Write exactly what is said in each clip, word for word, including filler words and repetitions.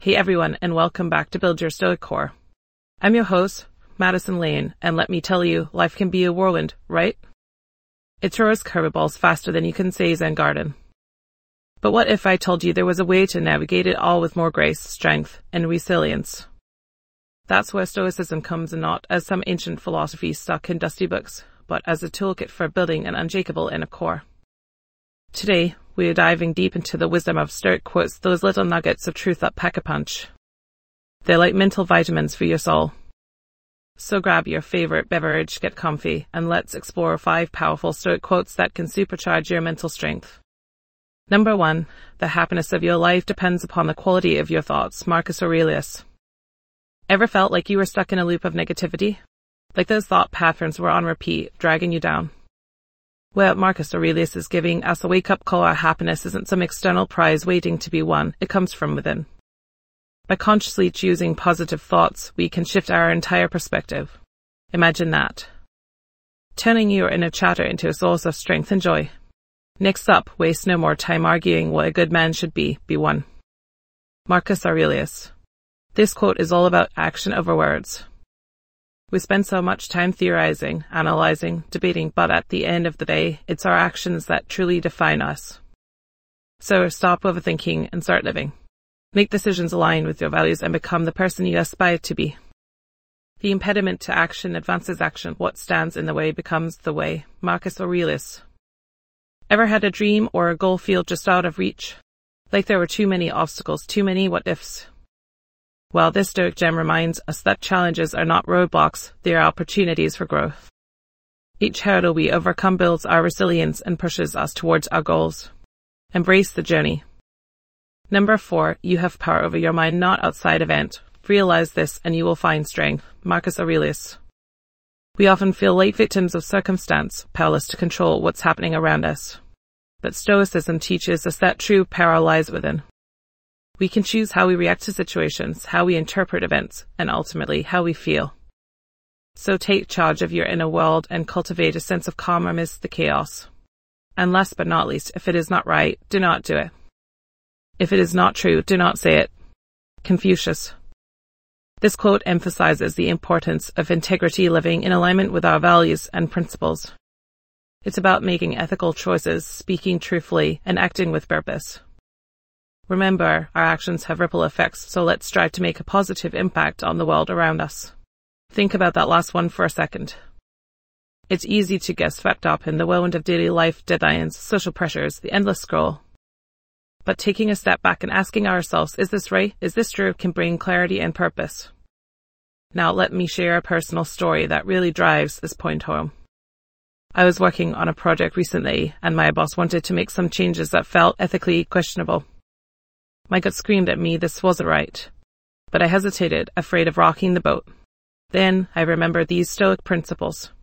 Hey everyone, and welcome back to Build Your Stoic Core. I'm your host, Madison Lane, and let me tell you, life can be a whirlwind, right? It throws curveballs faster than you can say Zen Garden. But what if I told you there was a way to navigate it all with more grace, strength, and resilience? That's where Stoicism comes in, not as some ancient philosophy stuck in dusty books, but as a toolkit for building an unshakable inner core. Today, we are diving deep into the wisdom of Stoic quotes, those little nuggets of truth that pack a punch. They're like mental vitamins for your soul. So grab your favorite beverage, get comfy, and let's explore five powerful Stoic quotes that can supercharge your mental strength. Number one, the happiness of your life depends upon the quality of your thoughts, Marcus Aurelius. Ever felt like you were stuck in a loop of negativity? Like those thought patterns were on repeat, dragging you down? Well, Marcus Aurelius is giving us a wake-up call. Our happiness isn't some external prize waiting to be won. It comes from within. By consciously choosing positive thoughts, we can shift our entire perspective. Imagine that. Turning your inner chatter into a source of strength and joy. Next up, waste no more time arguing what a good man should be. Be one. Marcus Aurelius. This quote is all about action over words. We spend so much time theorizing, analyzing, debating, but at the end of the day, it's our actions that truly define us. So stop overthinking and start living. Make decisions align with your values and become the person you aspire to be. The impediment to action advances action. What stands in the way becomes the way. Marcus Aurelius. Ever had a dream or a goal feel just out of reach? Like there were too many obstacles, too many what-ifs? Well, this Stoic gem reminds us that challenges are not roadblocks, they are opportunities for growth. Each hurdle we overcome builds our resilience and pushes us towards our goals. Embrace the journey. Number four, you have power over your mind, not outside event. Realize this and you will find strength. Marcus Aurelius. We often feel like victims of circumstance, powerless to control what's happening around us. But Stoicism teaches us that true power lies within. We can choose how we react to situations, how we interpret events, and ultimately how we feel. So take charge of your inner world and cultivate a sense of calm amidst the chaos. And last but not least, if it is not right, do not do it. If it is not true, do not say it. Confucius. This quote emphasizes the importance of integrity, living in alignment with our values and principles. It's about making ethical choices, speaking truthfully, and acting with purpose. Remember, our actions have ripple effects, so let's strive to make a positive impact on the world around us. Think about that last one for a second. It's easy to get swept up in the whirlwind of daily life, deadlines, social pressures, the endless scroll. But taking a step back and asking ourselves, is this right? Is this true? Can bring clarity and purpose. Now let me share a personal story that really drives this point home. I was working on a project recently, and my boss wanted to make some changes that felt ethically questionable. My gut screamed at me this wasn't right. But I hesitated, afraid of rocking the boat. Then I remembered these Stoic principles.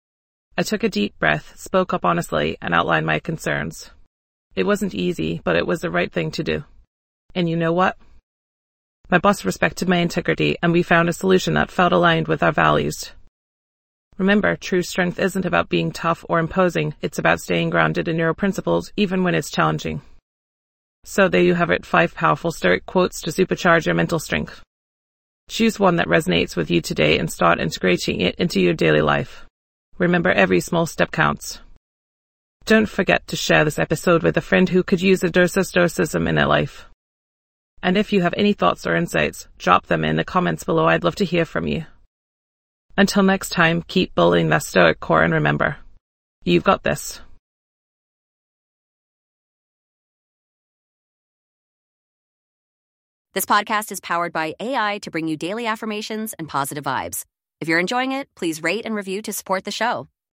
I took a deep breath, spoke up honestly, and outlined my concerns. It wasn't easy, but it was the right thing to do. And you know what? My boss respected my integrity, and we found a solution that felt aligned with our values. Remember, true strength isn't about being tough or imposing, it's about staying grounded in your principles, even when it's challenging. So there you have it, five powerful Stoic quotes to supercharge your mental strength. Choose one that resonates with you today and start integrating it into your daily life. Remember, every small step counts. Don't forget to share this episode with a friend who could use a dose of Stoicism in their life. And if you have any thoughts or insights, drop them in the comments below. I'd love to hear from you. Until next time, keep building that Stoic core and remember, you've got this. This podcast is powered by A I to bring you daily affirmations and positive vibes. If you're enjoying it, please rate and review to support the show.